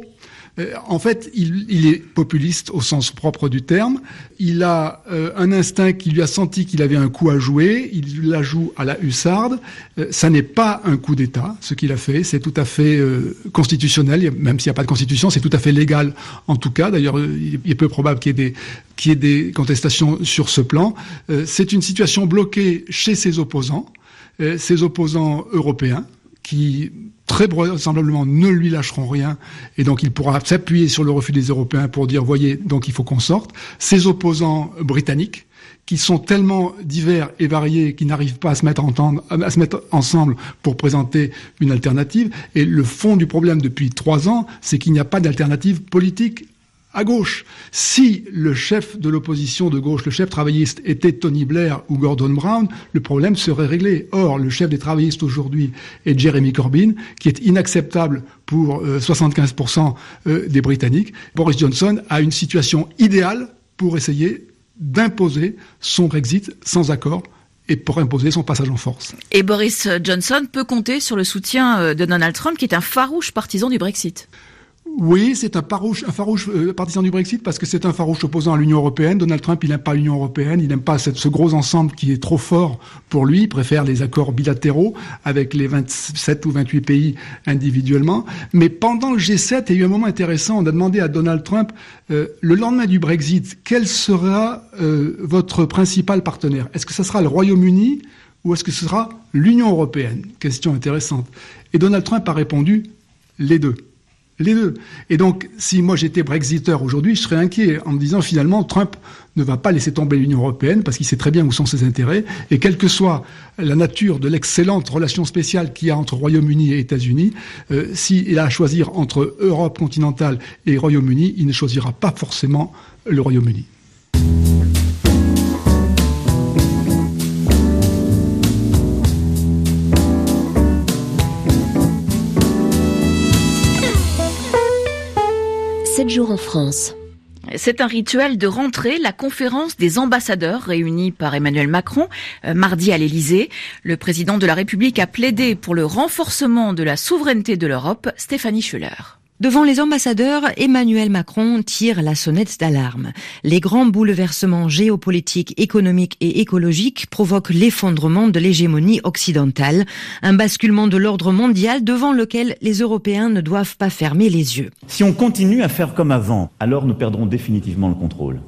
En fait, il, il est populiste au sens propre du terme. Il a euh, un instinct qui lui a senti qu'il avait un coup à jouer. Il la joue à la hussarde. Euh, ça n'est pas un coup d'État, ce qu'il a fait. C'est tout à fait euh, constitutionnel, même s'il n'y a pas de constitution. C'est tout à fait légal, en tout cas. D'ailleurs, il est peu probable qu'il y ait des, qu'il y ait des contestations sur ce plan. Euh, c'est une situation bloquée chez ses opposants, euh, ses opposants européens, qui très vraisemblablement ne lui lâcheront rien, et donc il pourra s'appuyer sur le refus des Européens pour dire, voyez, donc il faut qu'on sorte. Ses opposants britanniques, qui sont tellement divers et variés qu'ils n'arrivent pas à se mettre, entendre, à se mettre ensemble pour présenter une alternative. Et le fond du problème depuis trois ans, c'est qu'il n'y a pas d'alternative politique à gauche. Si le chef de l'opposition de gauche, le chef travailliste, était Tony Blair ou Gordon Brown, le problème serait réglé. Or, le chef des travaillistes aujourd'hui est Jeremy Corbyn, qui est inacceptable pour euh, soixante-quinze pour cent euh, des Britanniques. Boris Johnson a une situation idéale pour essayer d'imposer son Brexit sans accord et pour imposer son passage en force. Et Boris Johnson peut compter sur le soutien de Donald Trump, qui est un farouche partisan du Brexit. Oui, c'est un farouche, un farouche euh, partisan du Brexit parce que c'est un farouche opposant à l'Union européenne. Donald Trump, il n'aime pas l'Union européenne, il n'aime pas cette, ce gros ensemble qui est trop fort pour lui. Il préfère les accords bilatéraux avec les vingt-sept ou vingt-huit pays individuellement. Mais pendant le G sept, il y a eu un moment intéressant. On a demandé à Donald Trump, euh, le lendemain du Brexit, quel sera euh, votre principal partenaire? Est-ce que ce sera le Royaume-Uni ou est-ce que ce sera l'Union européenne? Question intéressante. Et Donald Trump a répondu les deux. Les deux. Et donc, si moi j'étais Brexiteur aujourd'hui, je serais inquiet en me disant finalement Trump ne va pas laisser tomber l'Union européenne parce qu'il sait très bien où sont ses intérêts. Et quelle que soit la nature de l'excellente relation spéciale qu'il y a entre Royaume-Uni et États-Unis, euh, s'il a à choisir entre Europe continentale et Royaume-Uni, il ne choisira pas forcément le Royaume-Uni. sept jours en France. C'est un rituel de rentrée, la conférence des ambassadeurs réunis par Emmanuel Macron euh, mardi à l'Élysée. Le président de la République a plaidé pour le renforcement de la souveraineté de l'Europe. Stéphanie Schuller. Devant les ambassadeurs, Emmanuel Macron tire la sonnette d'alarme. Les grands bouleversements géopolitiques, économiques et écologiques provoquent l'effondrement de l'hégémonie occidentale, un basculement de l'ordre mondial devant lequel les Européens ne doivent pas fermer les yeux. Si on continue à faire comme avant, alors nous perdrons définitivement le contrôle.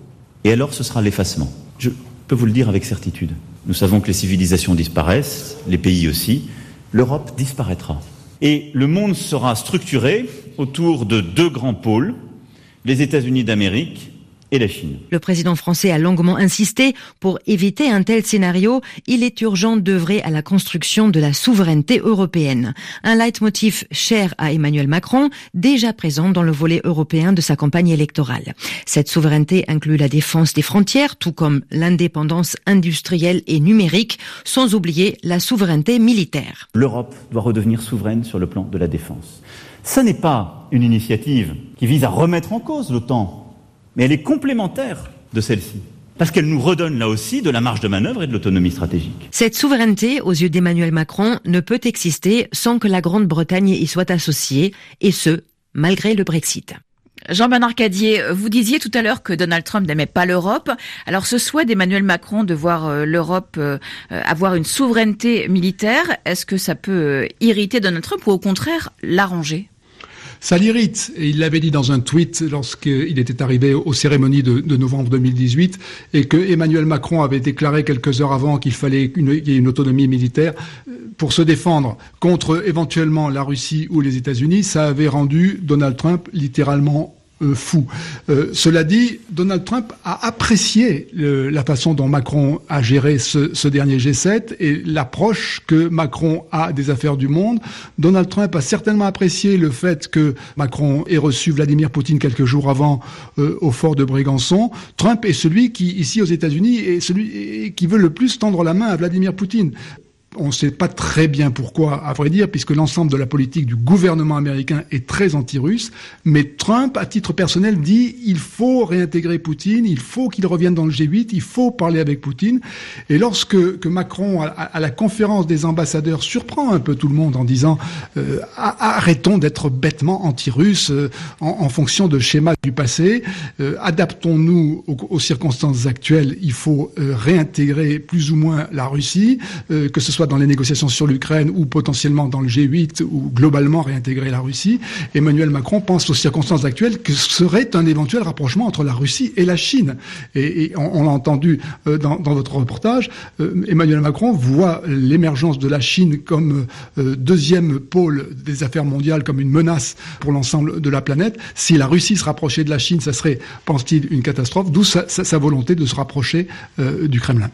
Et alors ce sera l'effacement. Je peux vous le dire avec certitude. Nous savons que les civilisations disparaissent, les pays aussi. L'Europe disparaîtra. Et le monde sera structuré autour de deux grands pôles, les États-Unis d'Amérique et la Chine. Le président français a longuement insisté pour éviter un tel scénario. Il est urgent d'œuvrer à la construction de la souveraineté européenne. Un leitmotiv cher à Emmanuel Macron, déjà présent dans le volet européen de sa campagne électorale. Cette souveraineté inclut la défense des frontières, tout comme l'indépendance industrielle et numérique, sans oublier la souveraineté militaire. L'Europe doit redevenir souveraine sur le plan de la défense. Ça n'est pas une initiative qui vise à remettre en cause l'OTAN, mais elle est complémentaire de celle-ci, parce qu'elle nous redonne là aussi de la marge de manœuvre et de l'autonomie stratégique. Cette souveraineté, aux yeux d'Emmanuel Macron, ne peut exister sans que la Grande-Bretagne y soit associée, et ce, malgré le Brexit. Jean-Bernard Cadier, vous disiez tout à l'heure que Donald Trump n'aimait pas l'Europe. Alors ce souhait d'Emmanuel Macron de voir l'Europe avoir une souveraineté militaire, est-ce que ça peut irriter Donald Trump ou au contraire l'arranger ? Ça l'irrite, et il l'avait dit dans un tweet lorsqu'il était arrivé aux cérémonies de, de novembre deux mille dix-huit, et que Emmanuel Macron avait déclaré quelques heures avant qu'il fallait une, qu'il y ait une autonomie militaire pour se défendre contre éventuellement la Russie ou les États-Unis. Ça avait rendu Donald Trump littéralement Euh, fou. Euh, cela dit, Donald Trump a apprécié le, la façon dont Macron a géré ce, ce dernier G sept et l'approche que Macron a des affaires du monde. Donald Trump a certainement apprécié le fait que Macron ait reçu Vladimir Poutine quelques jours avant euh, au fort de Brégançon. Trump est celui qui, ici aux États-Unis, est celui qui veut le plus tendre la main à Vladimir Poutine. On ne sait pas très bien pourquoi, à vrai dire, puisque l'ensemble de la politique du gouvernement américain est très anti-russe. Mais Trump, à titre personnel, dit il faut réintégrer Poutine, il faut qu'il revienne dans le G huit, il faut parler avec Poutine. Et lorsque que Macron, à, à la conférence des ambassadeurs, surprend un peu tout le monde en disant euh, arrêtons d'être bêtement anti-russes euh, en, en fonction de schémas du passé, euh, adaptons-nous aux, aux circonstances actuelles. Il faut euh, réintégrer plus ou moins la Russie, euh, que ce soit dans les négociations sur l'Ukraine ou potentiellement dans le G huit ou globalement réintégrer la Russie. Emmanuel Macron pense aux circonstances actuelles que ce serait un éventuel rapprochement entre la Russie et la Chine. Et, et on, on l'a entendu euh, dans, dans votre reportage, euh, Emmanuel Macron voit l'émergence de la Chine comme euh, deuxième pôle des affaires mondiales, comme une menace pour l'ensemble de la planète. Si la Russie se rapprochait de la Chine, ça serait, pense-t-il, une catastrophe, d'où sa, sa, sa volonté de se rapprocher euh, du Kremlin.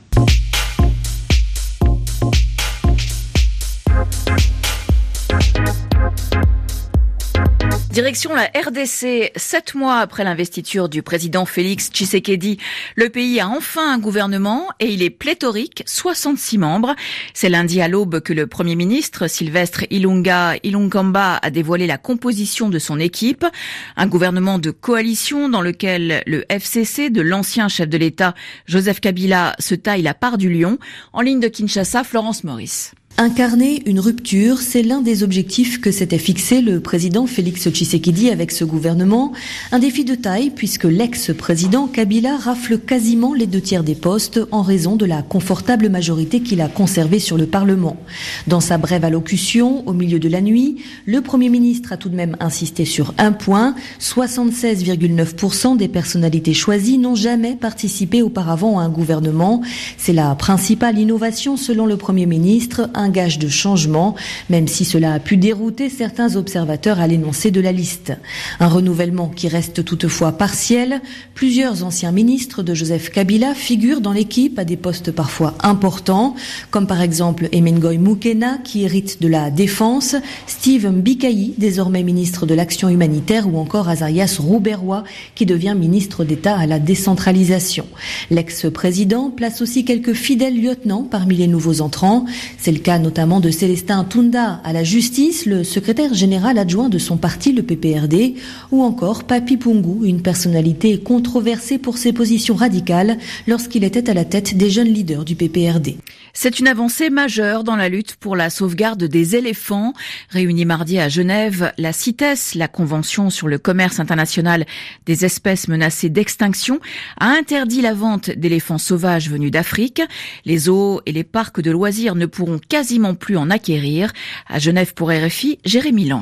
Direction la R D C, sept mois après l'investiture du président Félix Tshisekedi, le pays a enfin un gouvernement et il est pléthorique, soixante-six membres. C'est lundi à l'aube que le Premier ministre Sylvestre Ilunga Ilunkamba a dévoilé la composition de son équipe. Un gouvernement de coalition dans lequel le F C C de l'ancien chef de l'État Joseph Kabila se taille la part du lion. En ligne de Kinshasa, Florence Maurice. Incarner une rupture, c'est l'un des objectifs que s'était fixé le président Félix Tshisekedi avec ce gouvernement. Un défi de taille puisque l'ex-président Kabila rafle quasiment les deux tiers des postes en raison de la confortable majorité qu'il a conservée sur le Parlement. Dans sa brève allocution, au milieu de la nuit, le Premier ministre a tout de même insisté sur un point. soixante-seize virgule neuf pour cent des personnalités choisies n'ont jamais participé auparavant à un gouvernement. C'est la principale innovation selon le Premier ministre, un gage de changement, même si cela a pu dérouter certains observateurs à l'énoncé de la liste. Un renouvellement qui reste toutefois partiel. Plusieurs anciens ministres de Joseph Kabila figurent dans l'équipe à des postes parfois importants, comme par exemple Emengoy Mukena, qui hérite de la Défense, Steve Mbikayi, désormais ministre de l'Action humanitaire, ou encore Azarias Rouberwa, qui devient ministre d'État à la décentralisation. L'ex-président place aussi quelques fidèles lieutenants parmi les nouveaux entrants. C'est le cas notamment de Célestin Tunda à la justice, le secrétaire général adjoint de son parti, le P P R D, ou encore Papi Pungu, une personnalité controversée pour ses positions radicales lorsqu'il était à la tête des jeunes leaders du P P R D. C'est une avancée majeure dans la lutte pour la sauvegarde des éléphants. Réunie mardi à Genève, la CITES, la Convention sur le commerce international des espèces menacées d'extinction, a interdit la vente d'éléphants sauvages venus d'Afrique. Les zoos et les parcs de loisirs ne pourront quasiment plus en acquérir. À Genève pour R F I, Jérémy Lanche.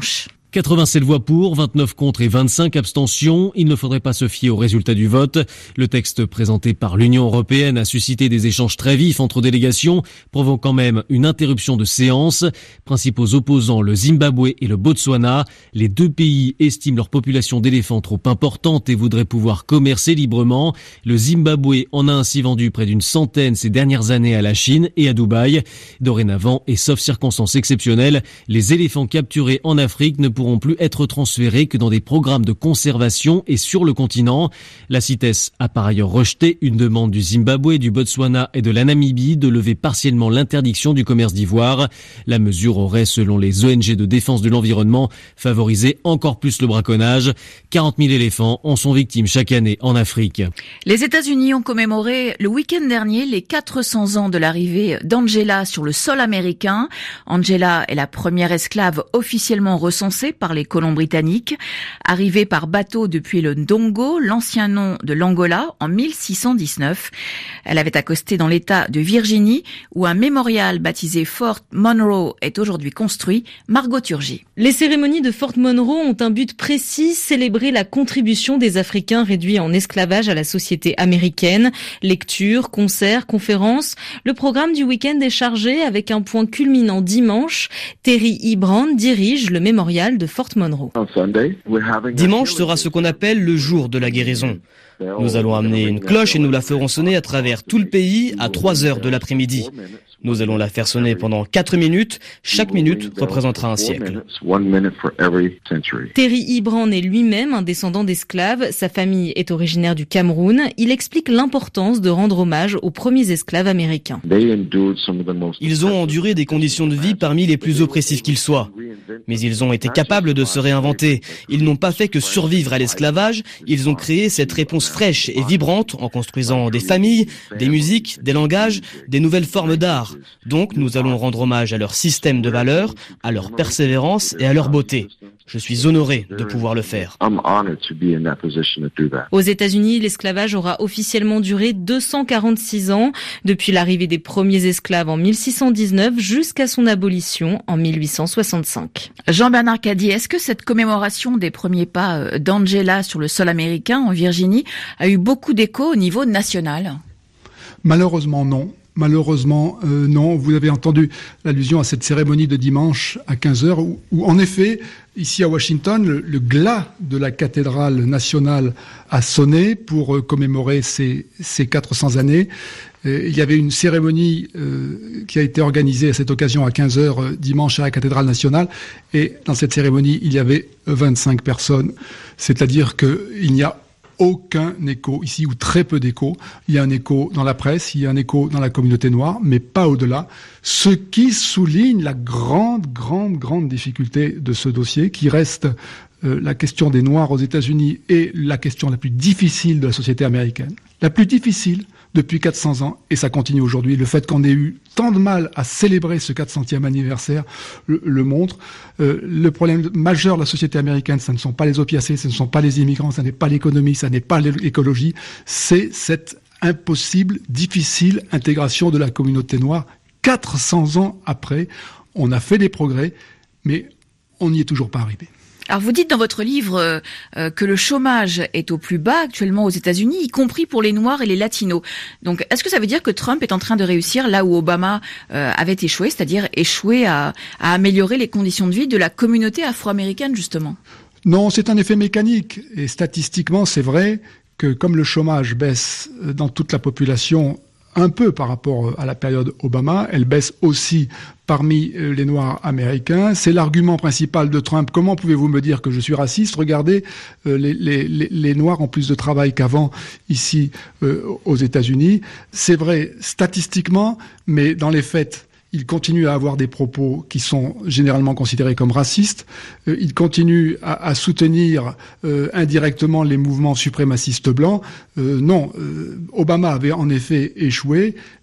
quatre-vingt-sept voix pour, vingt-neuf contre et vingt-cinq abstentions. Il ne faudrait pas se fier au résultat du vote. Le texte présenté par l'Union européenne a suscité des échanges très vifs entre délégations, provoquant même une interruption de séance. Principaux opposants, le Zimbabwe et le Botswana. Les deux pays estiment leur population d'éléphants trop importante et voudraient pouvoir commercer librement. Le Zimbabwe en a ainsi vendu près d'une centaine ces dernières années à la Chine et à Dubaï. Dorénavant, et sauf circonstances exceptionnelles, les éléphants capturés en Afrique ne pourront plus être transférés que dans des programmes de conservation et sur le continent. La CITES a par ailleurs rejeté une demande du Zimbabwe, du Botswana et de la Namibie de lever partiellement l'interdiction du commerce d'ivoire. La mesure aurait, selon les O N G de défense de l'environnement, favorisé encore plus le braconnage. quarante mille éléphants en sont victimes chaque année en Afrique. Les États-Unis ont commémoré le week-end dernier les quatre cents ans de l'arrivée d'Angela sur le sol américain. Angela est la première esclave officiellement recensée par les colons britanniques. Arrivée par bateau depuis le Ndongo, l'ancien nom de l'Angola, en mille six cent dix-neuf. Elle avait accosté dans l'État de Virginie, où un mémorial baptisé Fort Monroe est aujourd'hui construit. Margot Turgy. Les cérémonies de Fort Monroe ont un but précis, célébrer la contribution des Africains réduits en esclavage à la société américaine. Lectures, concerts, conférences. Le programme du week-end est chargé avec un point culminant dimanche. Terry E. Brown dirige le mémorial de Fort Monroe. Dimanche sera ce qu'on appelle le jour de la guérison. Nous allons amener une cloche et nous la ferons sonner à travers tout le pays à trois heures de l'après-midi. Nous allons la faire sonner pendant quatre minutes. Chaque minute représentera un siècle. Terry E. Brown est lui-même un descendant d'esclaves. Sa famille est originaire du Cameroun. Il explique l'importance de rendre hommage aux premiers esclaves américains. Ils ont enduré des conditions de vie parmi les plus oppressives qu'ils soient. Mais ils ont été capables de se réinventer. Ils n'ont pas fait que survivre à l'esclavage. Ils ont créé cette réponse fraîche et vibrante en construisant des familles, des musiques, des langages, des nouvelles formes d'art. Donc, nous allons rendre hommage à leur système de valeurs, à leur persévérance et à leur beauté. Je suis honoré de pouvoir le faire. Aux États-Unis, l'esclavage aura officiellement duré deux cent quarante-six ans, depuis l'arrivée des premiers esclaves en mille six cent dix-neuf jusqu'à son abolition en mille huit cent soixante-cinq. Jean-Bernard Cady, est-ce que cette commémoration des premiers pas d'Angela sur le sol américain en Virginie a eu beaucoup d'écho au niveau national? Malheureusement non. Malheureusement, euh, non. Vous avez entendu l'allusion à cette cérémonie de dimanche à quinze heures où, où en effet, ici à Washington, le, le glas de la cathédrale nationale a sonné pour euh, commémorer ces, ces quatre cents années. Euh, il y avait une cérémonie euh, qui a été organisée à cette occasion à quinze heures euh, dimanche à la cathédrale nationale. Et dans cette cérémonie, il y avait vingt-cinq personnes. C'est-à-dire qu'il n'y a aucun écho ici, ou très peu d'écho. Il y a un écho dans la presse, il y a un écho dans la communauté noire, mais pas au-delà. Ce qui souligne la grande, grande, grande difficulté de ce dossier, qui reste euh, la question des Noirs aux États-Unis et la question la plus difficile de la société américaine. La plus difficile depuis quatre cents ans, et ça continue aujourd'hui. Le fait qu'on ait eu tant de mal à célébrer ce quatre centième anniversaire le, le montre. Euh, le problème majeur de la société américaine, ce ne sont pas les opiacés, ce ne sont pas les immigrants, ce n'est pas l'économie, ce n'est pas l'écologie, c'est cette impossible, difficile intégration de la communauté noire. quatre cents ans après, on a fait des progrès, mais on n'y est toujours pas arrivé. Alors vous dites dans votre livre euh, que le chômage est au plus bas actuellement aux États-Unis, y compris pour les Noirs et les Latinos. Donc est-ce que ça veut dire que Trump est en train de réussir là où Obama euh, avait échoué, c'est-à-dire échoué à, à améliorer les conditions de vie de la communauté afro-américaine justement? Non, c'est un effet mécanique. Et statistiquement, c'est vrai que comme le chômage baisse dans toute la population un peu par rapport à la période Obama, elle baisse aussi parmi les Noirs américains. C'est l'argument principal de Trump. Comment pouvez-vous me dire que je suis raciste? Regardez, euh, les, les, les Noirs ont plus de travail qu'avant ici euh, aux États-Unis. C'est vrai statistiquement, mais dans les faits, il continue à avoir des propos qui sont généralement considérés comme racistes. Euh, il continue à, à soutenir euh, indirectement les mouvements suprémacistes blancs. Euh, non, euh, Obama avait en effet échoué,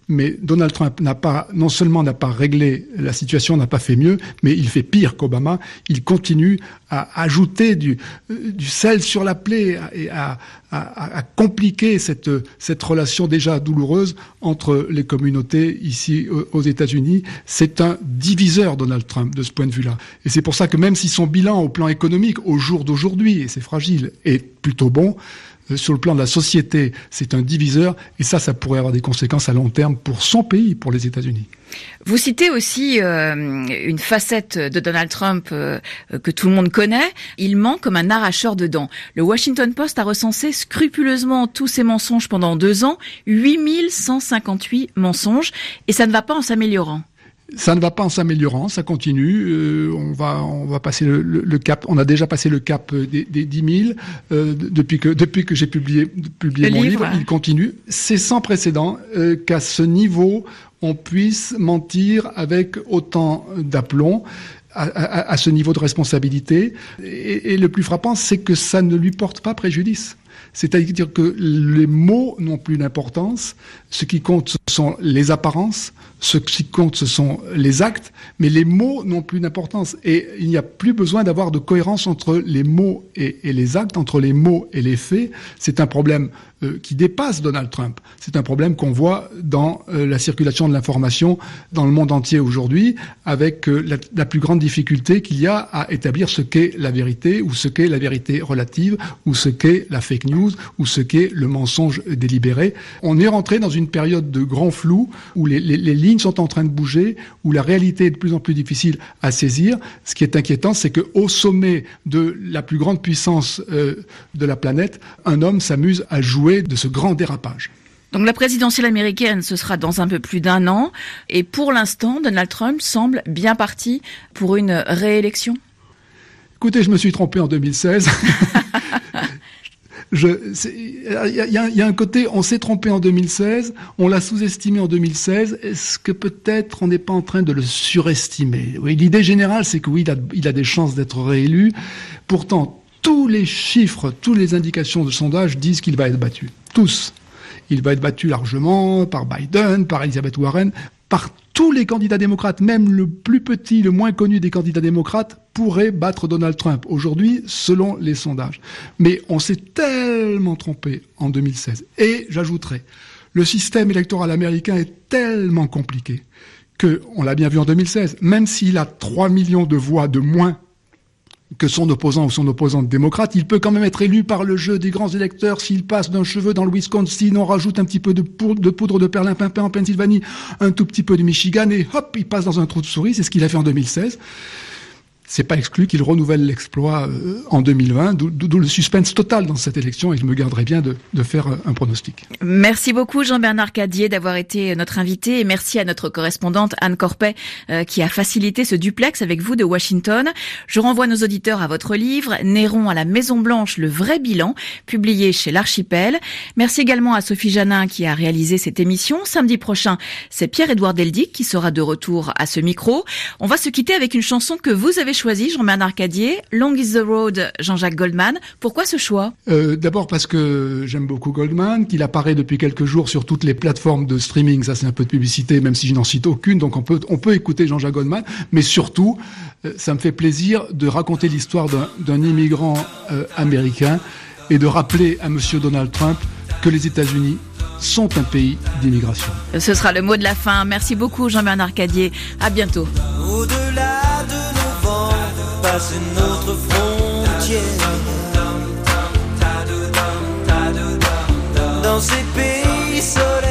Mais Donald Trump n'a pas, non seulement n'a pas réglé la situation, n'a pas fait mieux, mais il fait pire qu'Obama. Il continue à ajouter du, du sel sur la plaie et à, à, à compliquer cette, cette relation déjà douloureuse entre les communautés ici aux États-Unis. C'est un diviseur, Donald Trump, de ce point de vue-là. Et c'est pour ça que même si son bilan au plan économique, au jour d'aujourd'hui, et c'est fragile, est plutôt bon, sur le plan de la société, c'est un diviseur, et ça, ça pourrait avoir des conséquences à long terme pour son pays, pour les États-Unis. Vous citez aussi euh, une facette de Donald Trump euh, que tout le monde connaît. Il ment comme un arracheur de dents. Le Washington Post a recensé scrupuleusement tous ces mensonges pendant deux ans, huit mille cent cinquante-huit mensonges, et ça ne va pas en s'améliorant. Ça ne va pas en s'améliorant, ça continue. Euh, on va, on va passer le, le, le cap. On a déjà passé le cap des, des dix mille euh, depuis que depuis que j'ai publié publié mon livre. livre. Il continue. C'est sans précédent euh, qu'à ce niveau on puisse mentir avec autant d'aplomb. À, à, à ce niveau de responsabilité. Et, et le plus frappant, c'est que ça ne lui porte pas préjudice. C'est-à-dire que les mots n'ont plus d'importance. Ce qui compte, ce sont les apparences. Ce qui compte, ce sont les actes. Mais les mots n'ont plus d'importance. Et il n'y a plus besoin d'avoir de cohérence entre les mots et, et les actes, entre les mots et les faits. C'est un problème euh, qui dépasse Donald Trump. C'est un problème qu'on voit dans euh, la circulation de l'information dans le monde entier aujourd'hui, avec euh, la, la plus grande difficulté qu'il y a à établir ce qu'est la vérité, ou ce qu'est la vérité relative, ou ce qu'est la fake news, ou ce qu'est le mensonge délibéré. On est rentré dans une période de grand flou, où les, les, les lignes sont en train de bouger, où la réalité est de plus en plus difficile à saisir. Ce qui est inquiétant, c'est qu'au sommet de la plus grande puissance euh, de la planète, un homme s'amuse à jouer de ce grand dérapage. Donc la présidentielle américaine, ce sera dans un peu plus d'un an. Et pour l'instant, Donald Trump semble bien parti pour une réélection. Écoutez, je me suis trompé en deux mille seize. Il y, y, y a un côté, on s'est trompé en deux mille seize, on l'a sous-estimé en deux mille seize. Est-ce que peut-être on n'est pas en train de le surestimer? Oui, l'idée générale, c'est que oui, il a, il a des chances d'être réélu. Pourtant, tous les chiffres, toutes les indications de sondage disent qu'il va être battu. Tous. Il va être battu largement par Biden, par Elizabeth Warren, par tous les candidats démocrates. Même le plus petit, le moins connu des candidats démocrates pourrait battre Donald Trump aujourd'hui, selon les sondages. Mais on s'est tellement trompé en deux mille seize. Et j'ajouterai, le système électoral américain est tellement compliqué que, on l'a bien vu en deux mille seize, même s'il a trois millions de voix de moins que son opposant ou son opposante démocrate, il peut quand même être élu par le jeu des grands électeurs s'il passe d'un cheveu dans le Wisconsin, on rajoute un petit peu de poudre de, poudre de perlimpinpin en Pennsylvanie, un tout petit peu de Michigan, et hop, il passe dans un trou de souris. C'est ce qu'il a fait en deux mille seize. C'est pas exclu qu'il renouvelle l'exploit euh, en deux mille vingt, d'où, d'où le suspense total dans cette élection, et je me garderai bien de, de faire un pronostic. Merci beaucoup Jean-Bernard Cadier d'avoir été notre invité, et merci à notre correspondante Anne Corpet euh, qui a facilité ce duplex avec vous de Washington. Je renvoie nos auditeurs à votre livre Néron à la Maison Blanche, le vrai bilan, publié chez l'Archipel. Merci également à Sophie Janin qui a réalisé cette émission. Samedi prochain, c'est Pierre-Édouard Deldic qui sera de retour à ce micro. On va se quitter avec une chanson que vous avez choisi, Jean-Bernard Cadier, Long is the Road, Jean-Jacques Goldman. Pourquoi ce choix ? euh, D'abord parce que j'aime beaucoup Goldman, qu'il apparaît depuis quelques jours sur toutes les plateformes de streaming. Ça, c'est un peu de publicité, même si je n'en cite aucune. Donc on peut, on peut écouter Jean-Jacques Goldman. Mais surtout, euh, ça me fait plaisir de raconter l'histoire d'un, d'un immigrant euh, américain et de rappeler à Monsieur Donald Trump que les États-Unis sont un pays d'immigration. Ce sera le mot de la fin. Merci beaucoup Jean-Bernard Cadier. À bientôt. Au-delà de nos vents passe une autre frontière. Dans ces pays solaires